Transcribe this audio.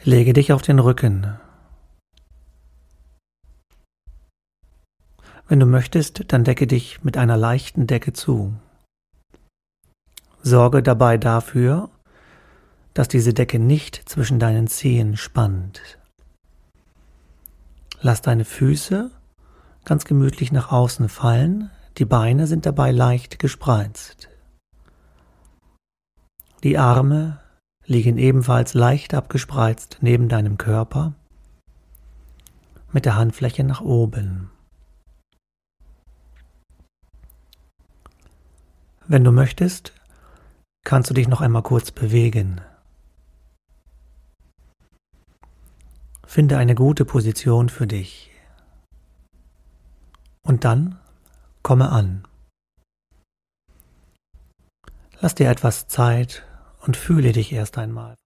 Lege dich auf den Rücken. Wenn du möchtest, dann decke dich mit einer leichten Decke zu. Sorge dabei dafür, dass diese Decke nicht zwischen deinen Zehen spannt. Lass deine Füße ganz gemütlich nach außen fallen, die Beine sind dabei leicht gespreizt. Die Arme liegen ebenfalls leicht abgespreizt neben deinem Körper, mit der Handfläche nach oben. Wenn du möchtest, kannst du dich noch einmal kurz bewegen. Finde eine gute Position für dich. Und dann komme an. Lass dir etwas Zeit und fühle dich erst einmal.